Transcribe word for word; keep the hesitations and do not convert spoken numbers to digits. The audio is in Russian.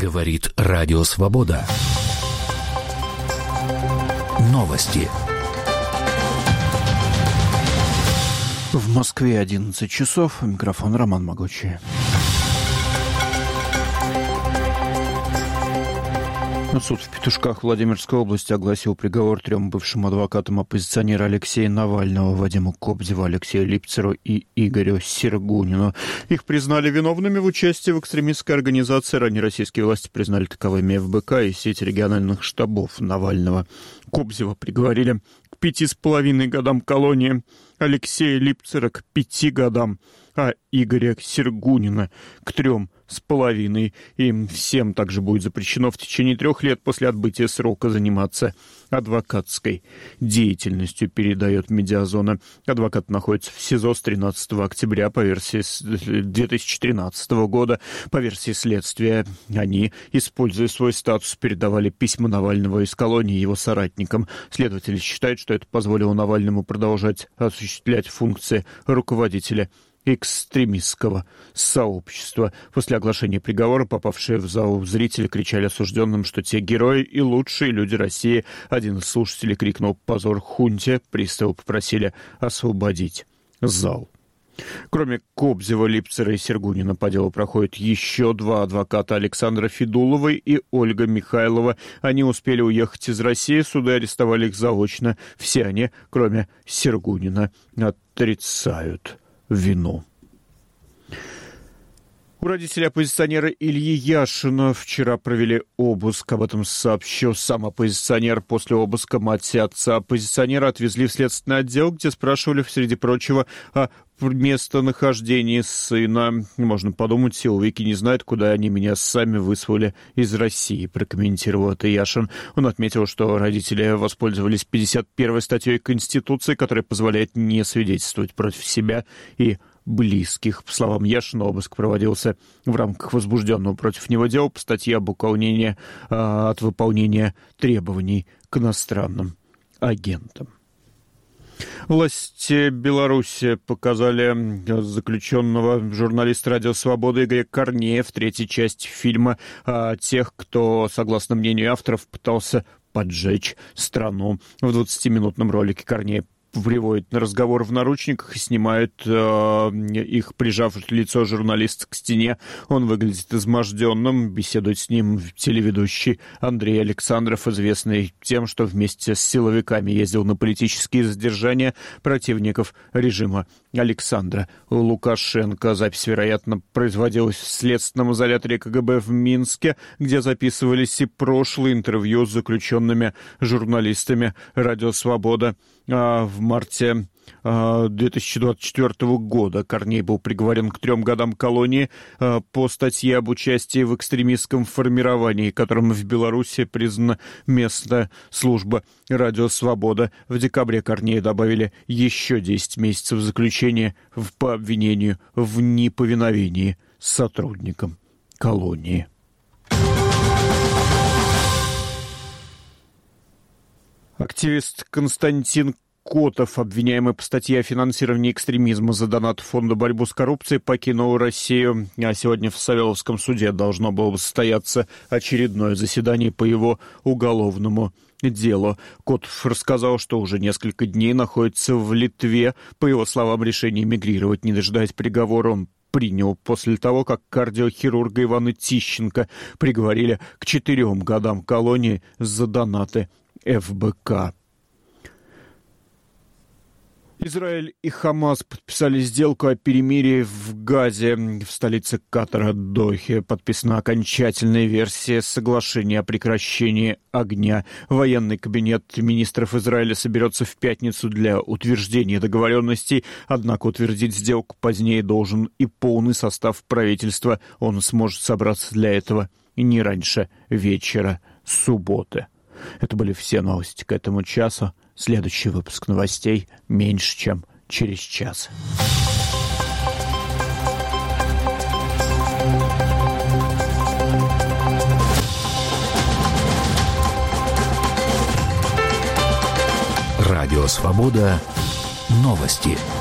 Говорит Радио Свобода. Новости. В Москве одиннадцать часов. Микрофон Роман Могучий. Суд в Петушках Владимирской области огласил приговор трем бывшим адвокатам оппозиционера Алексея Навального, Вадиму Кобзеву, Алексею Липцеру и Игорю Сергунину. Их признали виновными в участии в экстремистской организации. Ранее российские власти признали таковыми эф бэ ка и сеть региональных штабов Навального. Кобзева приговорили к пяти с половиной годам колонии, Алексея Липцера к пяти годам, а Игоря Сергунина к трем с половиной. Им всем также будет запрещено в течение трех лет после отбытия срока заниматься адвокатской деятельностью, передает Медиазона. Адвокат находится в СИЗО с тринадцатого октября по версии две тысячи тринадцатого года. По версии следствия, они, используя свой статус, передавали письма Навального из колонии его соратникам. Следователи считают, что это позволило Навальному продолжать осуществлять функции руководителя экстремистского сообщества. После оглашения приговора попавшие в зал зрители кричали осужденным, что те герои и лучшие люди России. Один из слушателей крикнул «Позор хунте!». Приставы попросили освободить зал. Кроме Кобзева, Липцера и Сергунина по делу проходят еще два адвоката: Александра Федулова и Ольга Михайлова. Они успели уехать из России, суды арестовали их заочно. Все они, кроме Сергунина, отрицают вину. У родителей оппозиционера Ильи Яшина вчера провели обыск. Об этом сообщил сам оппозиционер. После обыска мать и отца оппозиционера отвезли в следственный отдел, где спрашивали, среди прочего, о местонахождении сына. Можно подумать, силовики не знают, куда они меня сами выслали из России, прокомментировал это Яшин. Он отметил, что родители воспользовались пятьдесят первой статьей Конституции, которая позволяет не свидетельствовать против себя и близких. По словам Яшина, обыск проводился в рамках возбужденного против него дела по статье об уклонении а, от выполнения требований к иностранным агентам. Власти Беларуси показали заключенного журналиста «Радио Свобода» Игоря Корнея в третьей части фильма о тех, кто, согласно мнению авторов, пытался поджечь страну. В двадцатиминутном ролике Корнея приводит на разговор в наручниках и снимает э, их, прижав лицо журналиста к стене. Он выглядит изможденным. Беседует с ним телеведущий Андрей Александров, известный тем, что вместе с силовиками ездил на политические задержания противников режима Александра Лукашенко. Запись, вероятно, производилась в следственном изоляторе ка гэ бэ в Минске, где записывались и прошлые интервью с заключенными журналистами «Радио Свобода». В марте две тысячи двадцать четвёртого года Корней был приговорен к трем годам колонии по статье об участии в экстремистском формировании, которым в Беларуси признана местная служба «Радио Свобода». В декабре Корнея добавили еще десять месяцев заключения по обвинению в неповиновении сотрудникам колонии. Активист Константин Котов, обвиняемый по статье о финансировании экстремизма за донат Фонда борьбы с коррупцией, покинул Россию. А сегодня в Савеловском суде должно было состояться очередное заседание по его уголовному делу. Котов рассказал, что уже несколько дней находится в Литве. По его словам, решение эмигрировать, не дожидаясь приговора, он принял после того, как кардиохирурга Ивана Тищенко приговорили к четырем годам колонии за донаты эф бэ ка. Израиль и Хамас подписали сделку о перемирии в Газе. В столице Катара, Дохе, подписана окончательная версия соглашения о прекращении огня. Военный кабинет министров Израиля соберется в пятницу для утверждения договоренностей, однако утвердить сделку позднее должен и полный состав правительства. Он сможет собраться для этого не раньше вечера субботы. Это были все новости к этому часу. Следующий выпуск новостей меньше, чем через час. Радио Свобода. Новости.